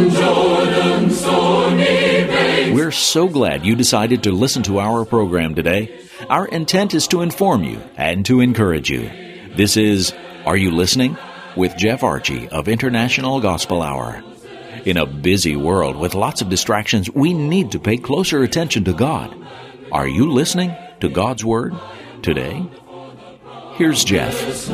We're so glad you decided to listen to our program today. Our intent is to inform you and to encourage you. This is Are You Listening? With Jeff Archie of International Gospel Hour. In a busy world with lots of distractions, we need to pay closer attention to God. Are you listening to God's Word today? Here's Jeff.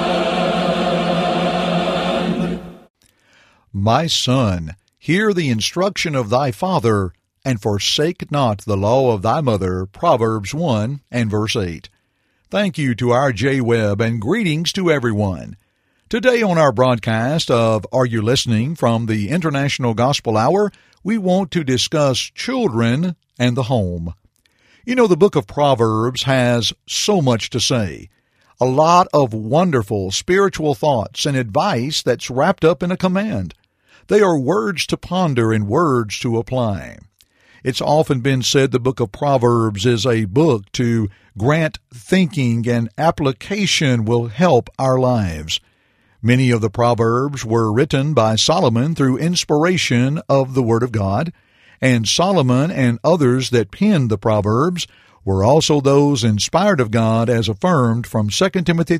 My son, hear the instruction of thy father, and forsake not the law of thy mother. Proverbs 1 and verse 8. Thank you to R.J. Webb, and greetings to everyone. Today on our broadcast of Are You Listening from the International Gospel Hour, we want to discuss children and the home. You know, the book of Proverbs has so much to say. A lot of wonderful spiritual thoughts and advice that's wrapped up in a command. They are words to ponder and words to apply. It's often been said the book of Proverbs is a book to grant thinking, and application will help our lives. Many of the Proverbs were written by Solomon through inspiration of the Word of God, and Solomon and others that penned the Proverbs were also those inspired of God as affirmed from 2 Timothy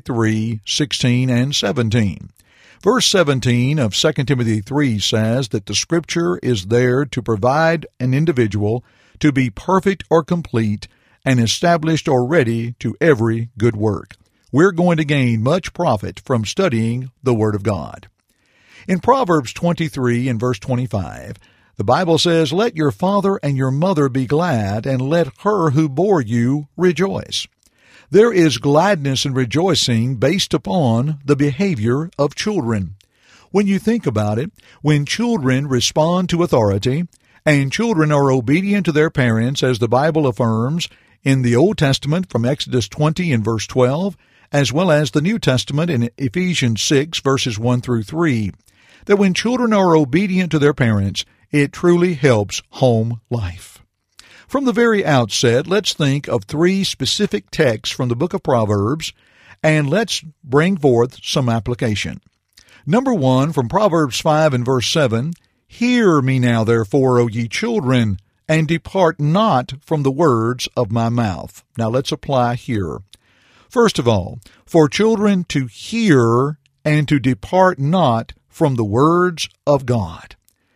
3:16 and 17. Verse 17 of 2 Timothy 3 says that the Scripture is there to provide an individual to be perfect or complete and established or ready to every good work. We're going to gain much profit from studying the Word of God. In Proverbs 23 and verse 25, the Bible says, "Let your father and your mother be glad, and let her who bore you rejoice." There is gladness and rejoicing based upon the behavior of children. When you think about it, when children respond to authority, and children are obedient to their parents, as the Bible affirms in the Old Testament from Exodus 20 and verse 12, as well as the New Testament in Ephesians 6 verses 1 through 3, that when children are obedient to their parents, it truly helps home life. From the very outset, let's think of three specific texts from the book of Proverbs, and let's bring forth some application. Number one, from Proverbs 5 and verse 7, "Hear me now, therefore, O ye children, and depart not from the words of my mouth." Now let's apply here. First of all, for children to hear and to depart not from the words of God.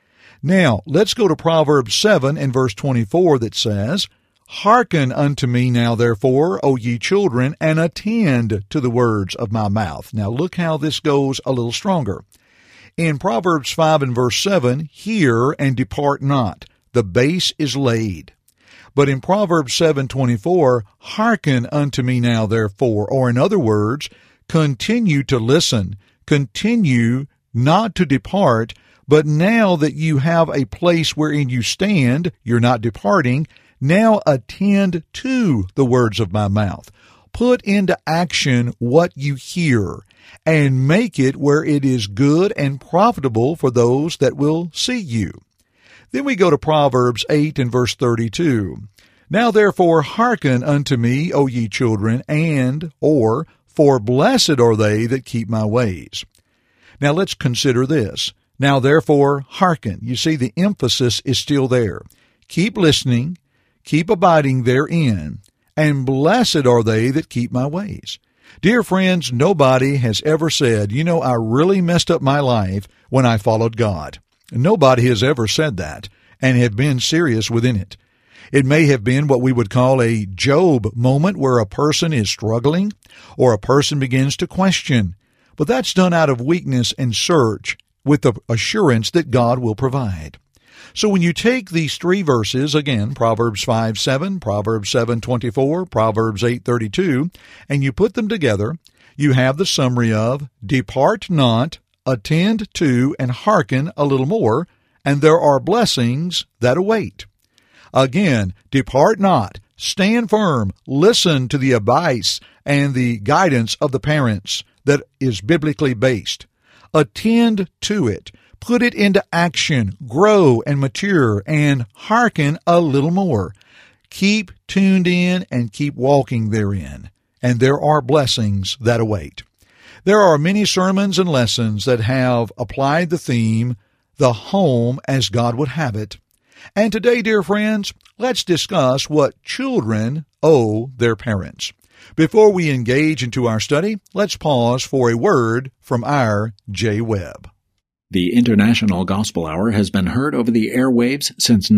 Now, let's go to Proverbs 7 and verse 24 that says, "Hearken unto me now, therefore, O ye children, and attend to the words of my mouth." Now, look how this goes a little stronger. In Proverbs 5 and verse 7, "Hear and depart not." The base is laid. But in Proverbs 7:24, "Hearken unto me now, therefore," or in other words, continue to listen, continue not to depart. But now that you have a place wherein you stand, you're not departing, now attend to the words of my mouth. Put into action what you hear, and make it where it is good and profitable for those that will see you. Then we go to Proverbs 8 and verse 32. "Now therefore hearken unto me, O ye children, or for blessed are they that keep my ways." Now let's consider this. Now therefore hearken. You see, the emphasis is still there. Keep listening, keep abiding therein, and blessed are they that keep my ways. Dear friends, nobody has ever said, I really messed up my life when I followed God. Nobody has ever said that and have been serious within it. It may have been what we would call a Job moment, where a person is struggling or a person begins to question. But that's done out of weakness and search, with the assurance that God will provide. So when you take these three verses, again, Proverbs 5:7, Proverbs 7:24, Proverbs 8:32, and you put them together, you have the summary of depart not, attend to, and hearken a little more, and there are blessings that await. Again, depart not, stand firm, listen to the advice and the guidance of the parents that is biblically based. Attend to it, put it into action, grow and mature, and hearken a little more. Keep tuned in and keep walking therein, and there are blessings that await. There are many sermons and lessons that have applied the theme, the home as God would have it. And today, dear friends, let's discuss what children owe their parents. Before we engage into our study, let's pause for a word from our J. Webb. The International Gospel Hour has been heard over the airwaves since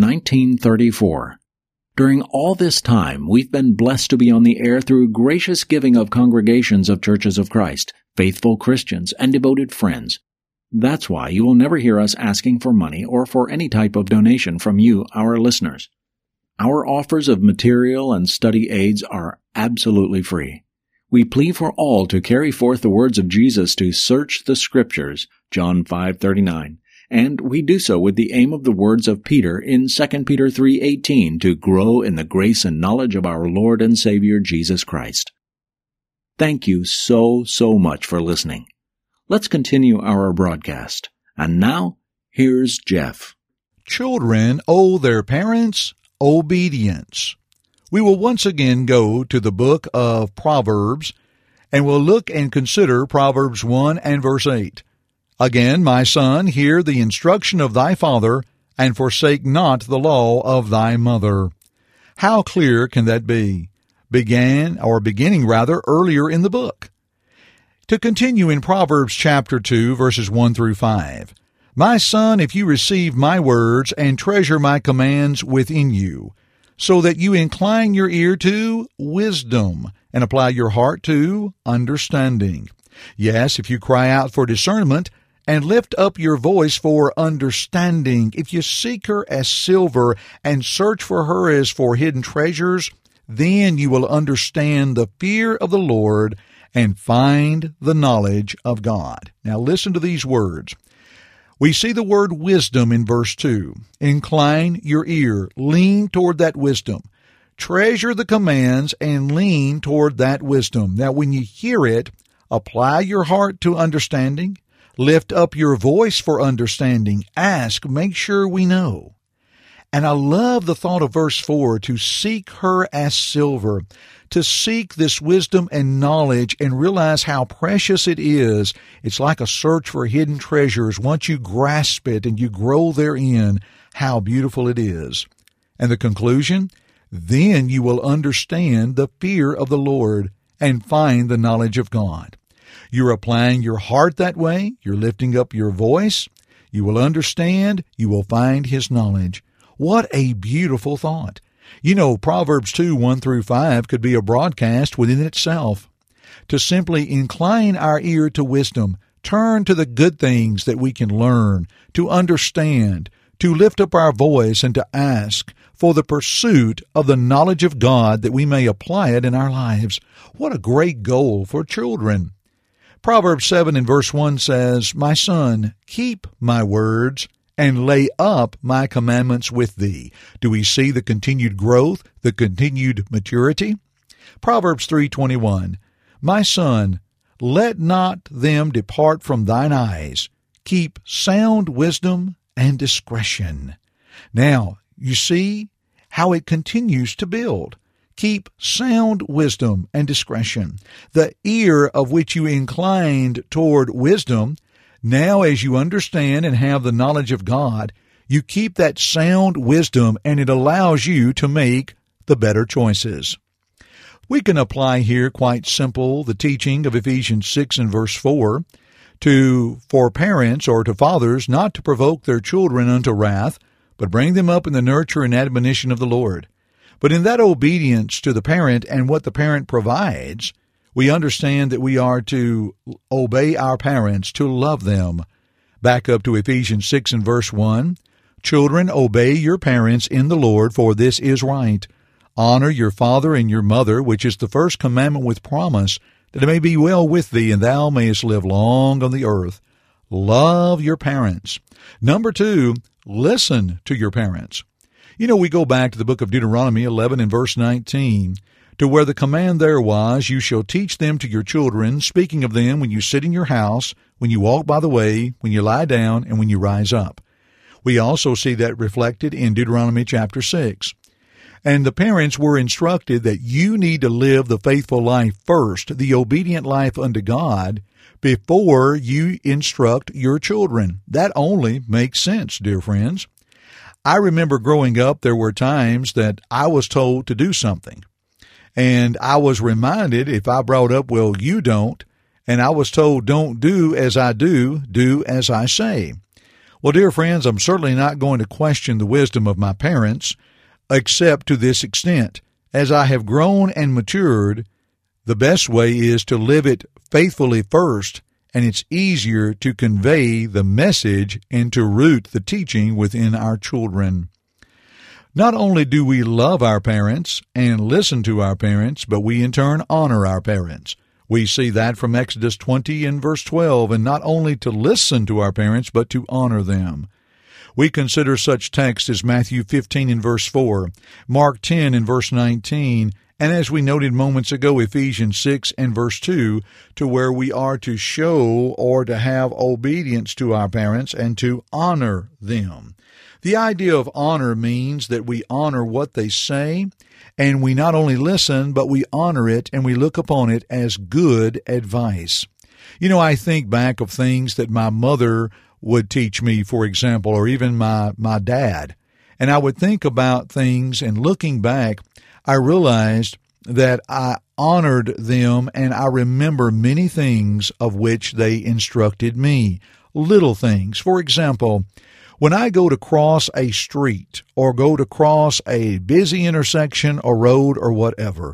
1934. During all this time, we've been blessed to be on the air through gracious giving of congregations of Churches of Christ, faithful Christians, and devoted friends. That's why you will never hear us asking for money or for any type of donation from you, our listeners. Our offers of material and study aids are absolutely free. We plead for all to carry forth the words of Jesus to search the Scriptures, John 5:39, and we do so with the aim of the words of Peter in 2 Peter 3:18 to grow in the grace and knowledge of our Lord and Savior Jesus Christ. Thank you so much for listening. Let's continue our broadcast. And now, here's Jeff. Children owe their parents obedience. We will once again go to the book of Proverbs, and we'll look and consider Proverbs 1 and verse 8. Again, my son, hear the instruction of thy father, and forsake not the law of thy mother. How clear can that be? Beginning earlier in the book. To continue in Proverbs chapter 2, verses 1 through 5. My son, if you receive my words and treasure my commands within you, so that you incline your ear to wisdom and apply your heart to understanding. Yes, if you cry out for discernment and lift up your voice for understanding, if you seek her as silver and search for her as for hidden treasures, then you will understand the fear of the Lord and find the knowledge of God. Now listen to these words. We see the word wisdom in verse 2. Incline your ear, lean toward that wisdom. Treasure the commands and lean toward that wisdom. Now when you hear it, apply your heart to understanding. Lift up your voice for understanding. Ask, make sure we know. And I love the thought of verse 4, to seek her as silver, to seek this wisdom and knowledge and realize how precious it is. It's like a search for hidden treasures. Once you grasp it and you grow therein, how beautiful it is. And the conclusion? Then you will understand the fear of the Lord and find the knowledge of God. You're applying your heart that way. You're lifting up your voice. You will understand. You will find his knowledge. What a beautiful thought. You know, Proverbs 2, 1 through 5 could be a broadcast within itself. To simply incline our ear to wisdom, turn to the good things that we can learn, to understand, to lift up our voice and to ask for the pursuit of the knowledge of God that we may apply it in our lives. What a great goal for children. Proverbs 7 and verse 1 says, My son, keep my words and lay up my commandments with thee. Do we see the continued growth, the continued maturity? Proverbs 3:21, My son, let not them depart from thine eyes. Keep sound wisdom and discretion. Now, you see how it continues to build. Keep sound wisdom and discretion. The ear of which you inclined toward wisdom, now as you understand and have the knowledge of God, you keep that sound wisdom and it allows you to make the better choices. We can apply here quite simple the teaching of Ephesians 6 and verse 4 for parents or to fathers not to provoke their children unto wrath, but bring them up in the nurture and admonition of the Lord. But in that obedience to the parent and what the parent provides, we understand that we are to obey our parents, to love them. Back up to Ephesians 6 and verse 1. Children, obey your parents in the Lord, for this is right. Honor your father and your mother, which is the first commandment with promise, that it may be well with thee, and thou mayest live long on the earth. Love your parents. Number 2, listen to your parents. You know, we go back to the book of Deuteronomy 11 and verse 19, to where the command there was, you shall teach them to your children, speaking of them when you sit in your house, when you walk by the way, when you lie down, and when you rise up. We also see that reflected in Deuteronomy chapter 6. And the parents were instructed that you need to live the faithful life first, the obedient life unto God, before you instruct your children. That only makes sense, dear friends. I remember growing up, there were times that I was told to do something. And I was reminded, if I brought up, well, you don't, and I was told, don't do as I do as I say. Well, dear friends, I'm certainly not going to question the wisdom of my parents, except to this extent. As I have grown and matured, the best way is to live it faithfully first, and it's easier to convey the message and to root the teaching within our children. Not only do we love our parents and listen to our parents, but we in turn honor our parents. We see that from Exodus 20 and verse 12, and not only to listen to our parents, but to honor them. We consider such texts as Matthew 15 and verse 4, Mark 10 and verse 19, and as we noted moments ago, Ephesians 6 and verse 2, to where we are to show or to have obedience to our parents and to honor them. The idea of honor means that we honor what they say, and we not only listen, but we honor it and we look upon it as good advice. You know, I think back of things that my mother would teach me, for example, or even my dad. And I would think about things, and looking back, I realized that I honored them, and I remember many things of which they instructed me. Little things. For example, when I go to cross a street or go to cross a busy intersection or road or whatever,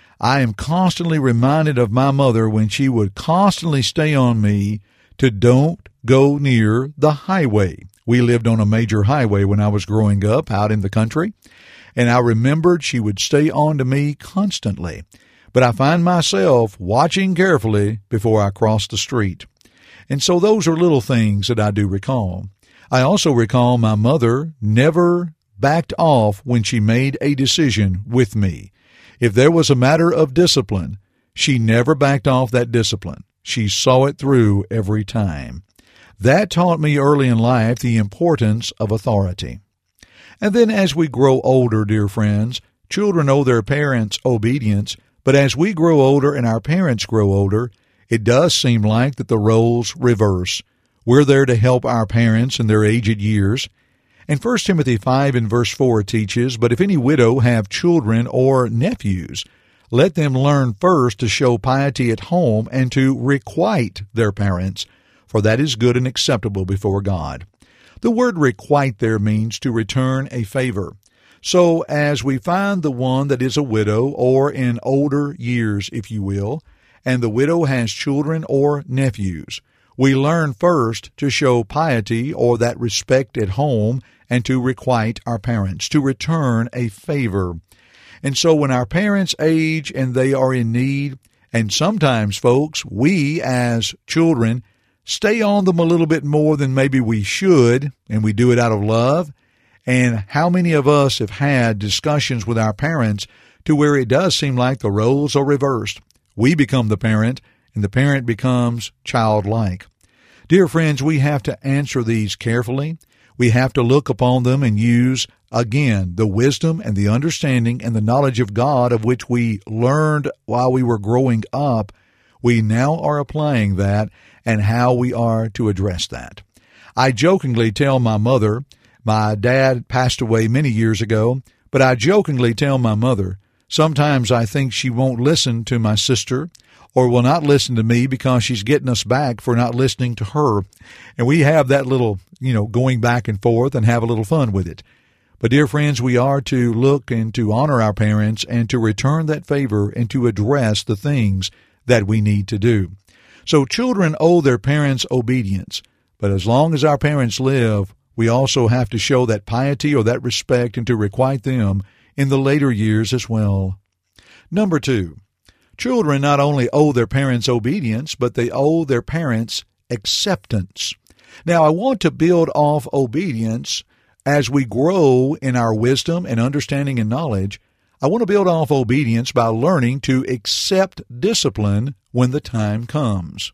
I am constantly reminded of my mother when she would constantly stay on me to don't go near the highway. We lived on a major highway when I was growing up out in the country, and I remembered she would stay on to me constantly. But I find myself watching carefully before I cross the street. And so those are little things that I do recall. I also recall my mother never backed off when she made a decision with me. If there was a matter of discipline, she never backed off that discipline. She saw it through every time. That taught me early in life the importance of authority. And then as we grow older, dear friends, children owe their parents obedience, but as we grow older and our parents grow older, it does seem like that the roles reverse. We're there to help our parents in their aged years. And 1 Timothy 5 and verse 4 teaches, "But if any widow have children or nephews, let them learn first to show piety at home and to requite their parents, for that is good and acceptable before God." The word requite there means to return a favor. So as we find the one that is a widow, or in older years, if you will, and the widow has children or nephews, we learn first to show piety or that respect at home and to requite our parents, to return a favor. And so when our parents age and they are in need, and sometimes, folks, we as children stay on them a little bit more than maybe we should, and we do it out of love. And how many of us have had discussions with our parents to where it does seem like the roles are reversed? We become the parent, and the parent becomes childlike. Dear friends, we have to answer these carefully. We have to look upon them and use, again, the wisdom and the understanding and the knowledge of God of which we learned while we were growing up. We now are applying that and how we are to address that. I jokingly tell my mother, my dad passed away many years ago, but I jokingly tell my mother, sometimes I think she won't listen to my sister or will not listen to me because she's getting us back for not listening to her. And we have that little, going back and forth and have a little fun with it. But dear friends, we are to look and to honor our parents and to return that favor and to address the things that we need to do. So children owe their parents obedience, but as long as our parents live, we also have to show that piety or that respect and to requite them in the later years as well. Number 2, children not only owe their parents obedience, but they owe their parents acceptance. Now, I want to build off obedience as we grow in our wisdom and understanding and knowledge. I want to build off obedience by learning to accept discipline when the time comes.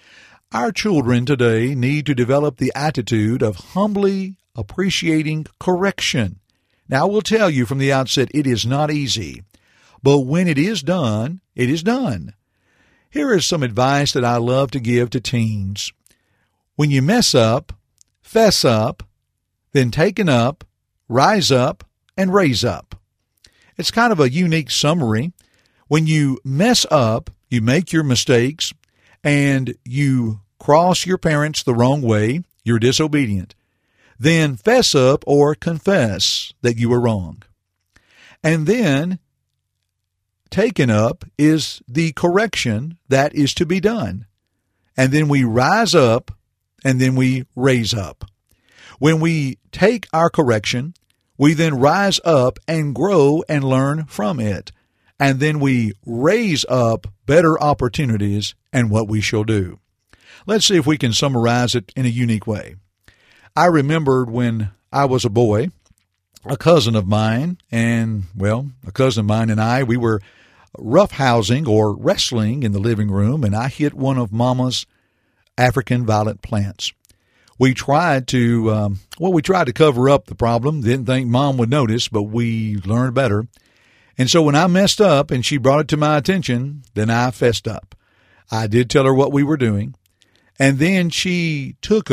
Our children today need to develop the attitude of humbly appreciating correction. Now, I will tell you from the outset, it is not easy. But when it is done, it is done. Here is some advice that I love to give to teens. When you mess up, fess up, then taken up, rise up, and raise up. It's kind of a unique summary. When you mess up, you make your mistakes, and you cross your parents the wrong way, you're disobedient. Then fess up or confess that you were wrong. And then taken up is the correction that is to be done. And then we rise up, and then we raise up. When we take our correction, we then rise up and grow and learn from it. And then we raise up better opportunities and what we shall do. Let's see if we can summarize it in a unique way. I remembered when I was a boy, a cousin of mine and I, we were roughhousing or wrestling in the living room, and I hit one of Mama's African violet plants. We tried to cover up the problem. Didn't think Mom would notice, but we learned better. And so when I messed up and she brought it to my attention, then I fessed up. I did tell her what we were doing. And then she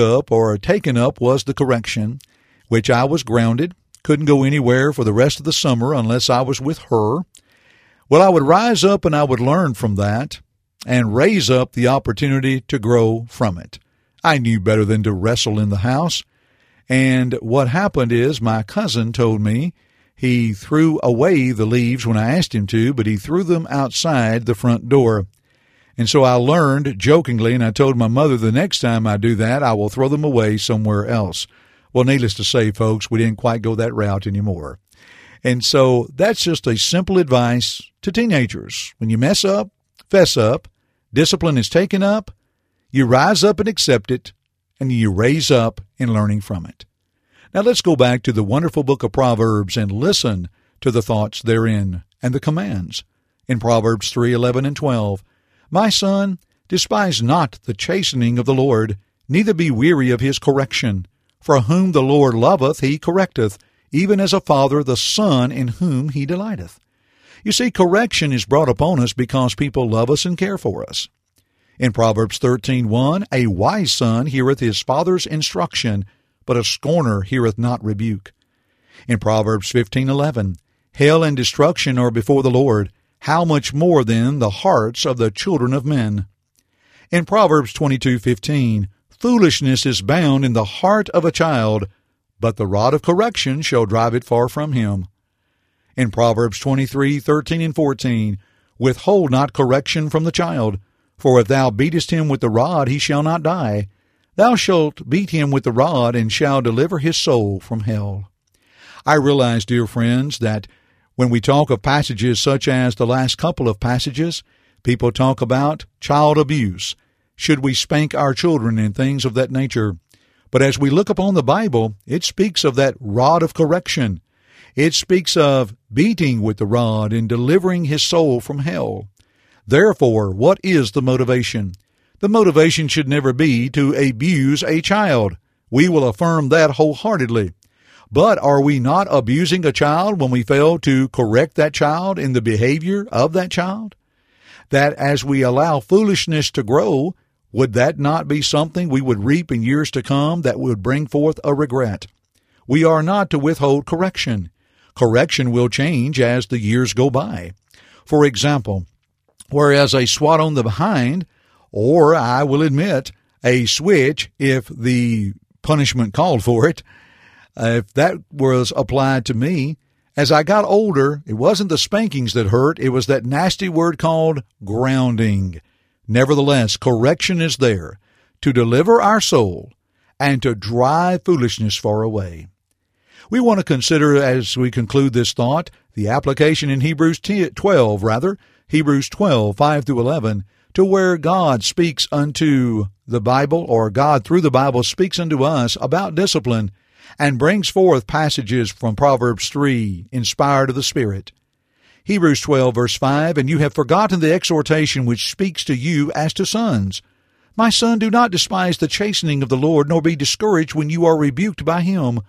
taken up was the correction, which I was grounded, couldn't go anywhere for the rest of the summer unless I was with her. Well, I would rise up and I would learn from that and raise up the opportunity to grow from it. I knew better than to wrestle in the house. And what happened is my cousin told me he threw away the leaves when I asked him to, but he threw them outside the front door. And so I learned jokingly, and I told my mother the next time I do that, I will throw them away somewhere else. Well, needless to say, folks, we didn't quite go that route anymore. And so that's just a simple advice to teenagers. When you mess up, fess up, discipline is taken up, you rise up and accept it, and you raise up in learning from it. Now let's go back to the wonderful book of Proverbs and listen to the thoughts therein and the commands. In Proverbs 3:11 and 12, My son, despise not the chastening of the Lord, neither be weary of his correction. For whom the Lord loveth, he correcteth, even as a father the son in whom he delighteth. You see, correction is brought upon us because people love us and care for us. In Proverbs 13:1, A wise son heareth his father's instruction, but a scorner heareth not rebuke. In Proverbs 15:11, Hell and destruction are before the Lord, how much more then the hearts of the children of men. In Proverbs 22:15, Foolishness is bound in the heart of a child, but the rod of correction shall drive it far from him. In Proverbs 23:13 and 14, Withhold not correction from the child, for if thou beatest him with the rod, he shall not die. Thou shalt beat him with the rod, and shall deliver his soul from hell. I realize, dear friends, that when we talk of passages such as the last couple of passages, people talk about child abuse. Should we spank our children and things of that nature? But as we look upon the Bible, it speaks of that rod of correction. It speaks of beating with the rod and delivering his soul from hell. Therefore, what is the motivation? The motivation should never be to abuse a child. We will affirm that wholeheartedly. But are we not abusing a child when we fail to correct that child in the behavior of that child? That as we allow foolishness to grow, would that not be something we would reap in years to come that would bring forth a regret? We are not to withhold correction. Correction will change as the years go by. For example, whereas a swat on the behind, or I will admit, a switch if the punishment called for it, if that was applied to me, as I got older, it wasn't the spankings that hurt, it was that nasty word called grounding. Nevertheless, correction is there to deliver our soul and to drive foolishness far away. We want to consider, as we conclude this thought, the application in Hebrews 12, 5 through 11, to where God speaks unto the Bible, or God through the Bible speaks unto us about discipline and brings forth passages from Proverbs 3, inspired of the Spirit. Hebrews 12, verse 5, And you have forgotten the exhortation which speaks to you as to sons. My son, do not despise the chastening of the Lord, nor be discouraged when you are rebuked by him.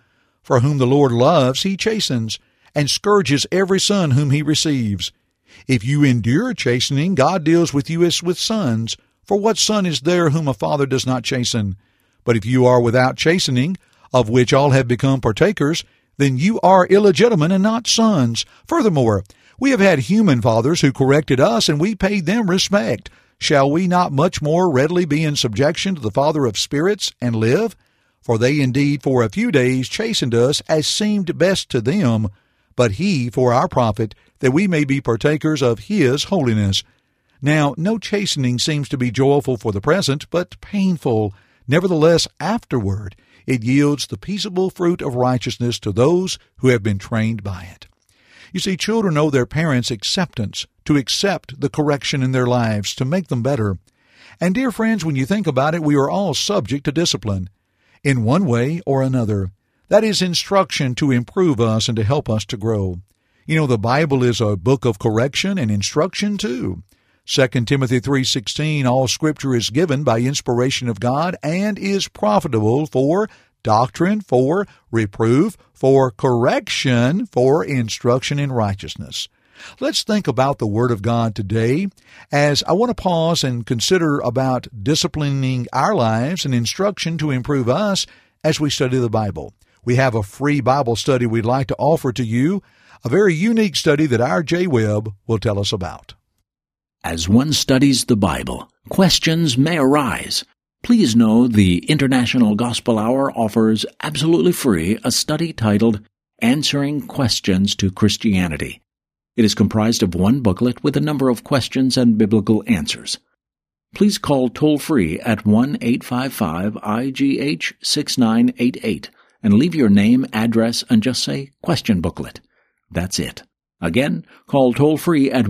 For whom the Lord loves, he chastens, and scourges every son whom he receives. If you endure chastening, God deals with you as with sons. For what son is there whom a father does not chasten? But if you are without chastening, of which all have become partakers, then you are illegitimate and not sons. Furthermore, we have had human fathers who corrected us, and we paid them respect. Shall we not much more readily be in subjection to the Father of spirits and live? For they indeed for a few days chastened us as seemed best to them, but he for our profit, that we may be partakers of his holiness. Now no chastening seems to be joyful for the present, but painful. Nevertheless, afterward it yields the peaceable fruit of righteousness to those who have been trained by it. You see, children owe their parents acceptance, to accept the correction in their lives, to make them better. And dear friends, when you think about it, we are all subject to discipline, in one way or another. That is instruction to improve us and to help us to grow. You know, the Bible is a book of correction and instruction too. 2 Timothy 3:16, all Scripture is given by inspiration of God and is profitable for doctrine, for reproof, for correction, for instruction in righteousness. Let's think about the Word of God today as I want to pause and consider about disciplining our lives and instruction to improve us as we study the Bible. We have a free Bible study we'd like to offer to you, a very unique study that our J. Webb will tell us about. As one studies the Bible, questions may arise. Please know the International Gospel Hour offers absolutely free a study titled Answering Questions to Christianity. It is comprised of one booklet with a number of questions and biblical answers. Please call toll-free at 1-855-IGH-6988 and leave your name, address, and just say Question Booklet. That's it. Again, call toll-free at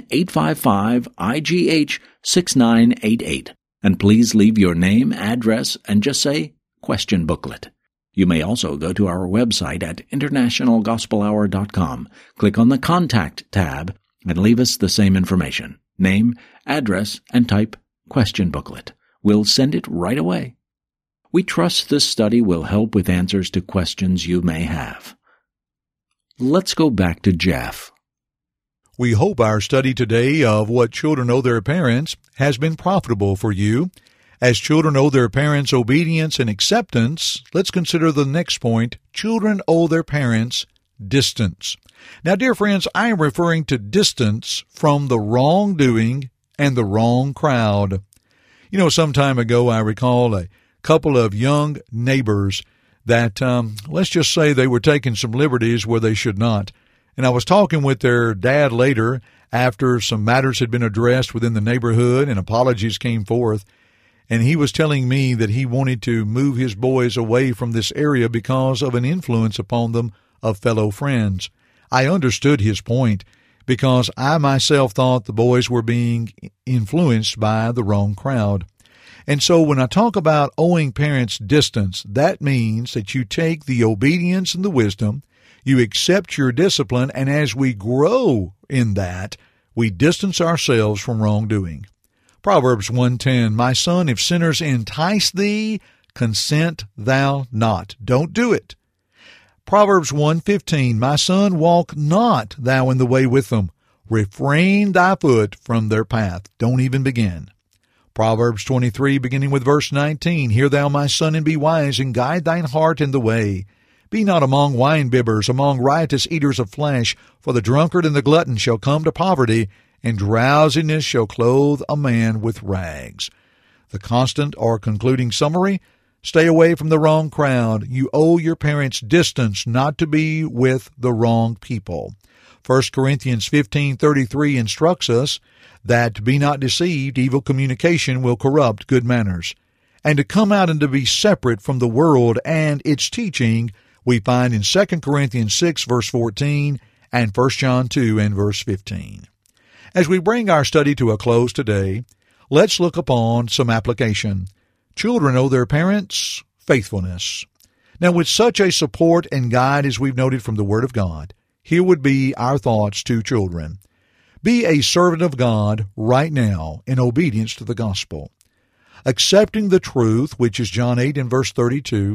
1-855-IGH-6988 and please leave your name, address, and just say Question Booklet. You may also go to our website at internationalgospelhour.com, click on the Contact tab, and leave us the same information, name, address, and type Question Booklet. We'll send it right away. We trust this study will help with answers to questions you may have. Let's go back to Jeff. We hope our study today of what children owe their parents has been profitable for you. As children owe their parents obedience and acceptance, let's consider the next point. Children owe their parents distance. Now, dear friends, I am referring to distance from the wrongdoing and the wrong crowd. You know, some time ago I recall a couple of young neighbors that, let's just say they were taking some liberties where they should not. And I was talking with their dad later after some matters had been addressed within the neighborhood and apologies came forth. And he was telling me that he wanted to move his boys away from this area because of an influence upon them of fellow friends. I understood his point because I myself thought the boys were being influenced by the wrong crowd. And so when I talk about owing parents distance, that means that you take the obedience and the wisdom, you accept your discipline, and as we grow in that, we distance ourselves from wrongdoing. Proverbs 1:10, my son, if sinners entice thee, consent thou not. Don't do it. Proverbs 1:15, my son, walk not thou in the way with them. Refrain thy foot from their path. Don't even begin. Proverbs 23, beginning with verse 19, hear thou, my son, and be wise, and guide thine heart in the way. Be not among winebibbers, among riotous eaters of flesh, for the drunkard and the glutton shall come to poverty, and drowsiness shall clothe a man with rags. The constant or concluding summary, stay away from the wrong crowd. You owe your parents distance not to be with the wrong people. 1 Corinthians 15:33 instructs us that, be not deceived, evil communication will corrupt good manners. And to come out and to be separate from the world and its teaching, we find in 2 Corinthians 6, verse 14, and 1 John 2 and verse 15. As we bring our study to a close today, let's look upon some application. Children owe their parents faithfulness. Now, with such a support and guide as we've noted from the Word of God, here would be our thoughts to children. Be a servant of God right now in obedience to the gospel, accepting the truth, which is John 8 and verse 32,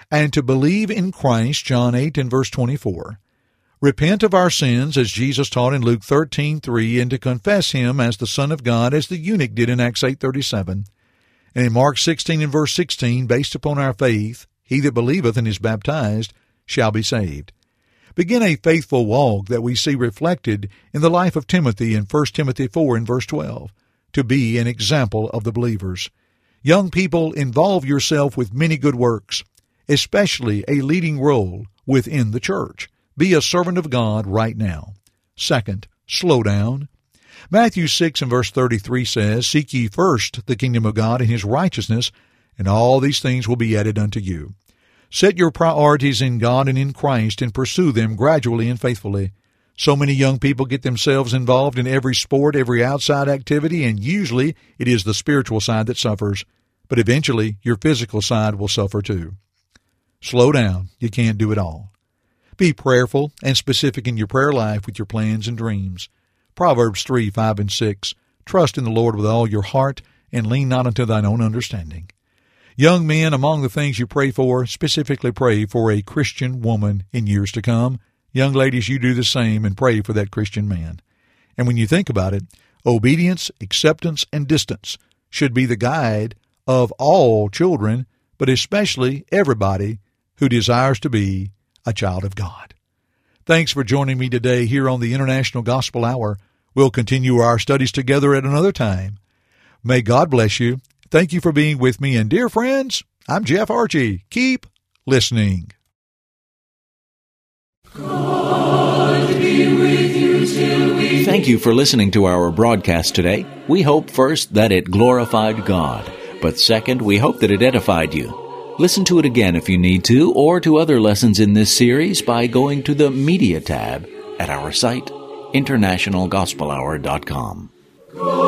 and to believe in Christ, John 8 and verse 24. Repent of our sins, as Jesus taught in Luke 13:3, and to confess him as the Son of God, as the eunuch did in Acts 8:37. And in Mark 16 and verse 16, based upon our faith, he that believeth and is baptized shall be saved. Begin a faithful walk that we see reflected in the life of Timothy in 1 Timothy 4 and verse 12, to be an example of the believers. Young people, involve yourself with many good works, especially a leading role within the church. Be a servant of God right now. Second, slow down. Matthew 6 and verse 33 says, Seek ye first the kingdom of God and his righteousness, and all these things will be added unto you. Set your priorities in God and in Christ and pursue them gradually and faithfully. So many young people get themselves involved in every sport, every outside activity, and usually it is the spiritual side that suffers. But eventually your physical side will suffer too. Slow down. You can't do it all. Be prayerful and specific in your prayer life with your plans and dreams. Proverbs 3, 5, and 6. Trust in the Lord with all your heart, and lean not unto thine own understanding. Young men, among the things you pray for, specifically pray for a Christian woman in years to come. Young ladies, you do the same and pray for that Christian man. And when you think about it, obedience, acceptance, and distance should be the guide of all children, but especially everybody who desires to be a child of God. Thanks for joining me today here on the International Gospel Hour. We'll continue our studies together at another time. May God bless you. Thank you for being with me. And dear friends, I'm Jeff Archie. Keep listening. God be with you till we... Thank you for listening to our broadcast today. We hope first that it glorified God, but second, we hope that it edified you. Listen to it again if you need to, or to other lessons in this series by going to the Media tab at our site, internationalgospelhour.com.